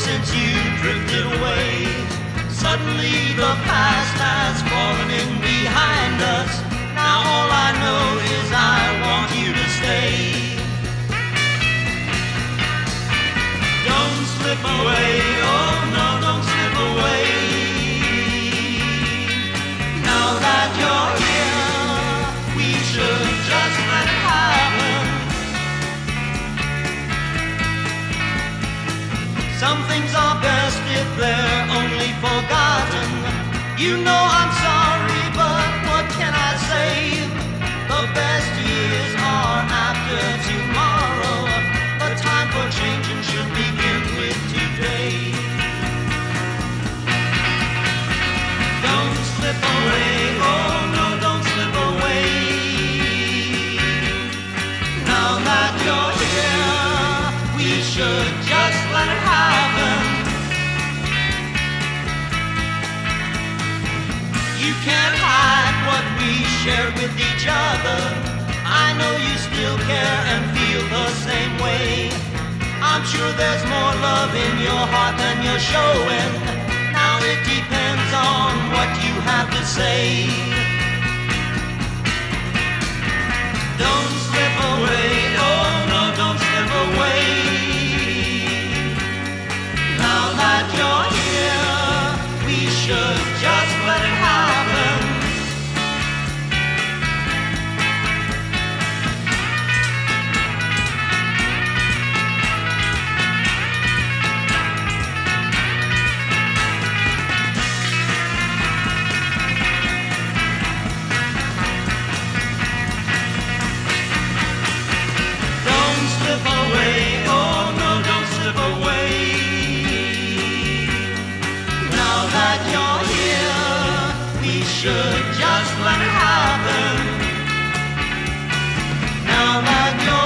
since you drifted away. Suddenly the past has fallen in behind us. Now all I know is I want you to stay. Don't slip away, oh no, don't slip away. Now that you're here, we should just let it happen. Some things are best if they're only forgotten. You know I'm sorry, but what can I say? The best years are after tomorrow. The time for changing should begin with today. Don't slip away, oh no, don't slip away. Now that you're here, we should just let it happen. You can't hide what we shared with each other. I know you still care and feel the same way. I'm sure there's more love in your heart than you're showing. Now it depends on what you have to say. Don't slip away, oh no, don't slip away. Now that you're here, we should just let it happen. Don't slip away, oh no, don't slip away. Now that you're here, we should just let it happen. Now that you're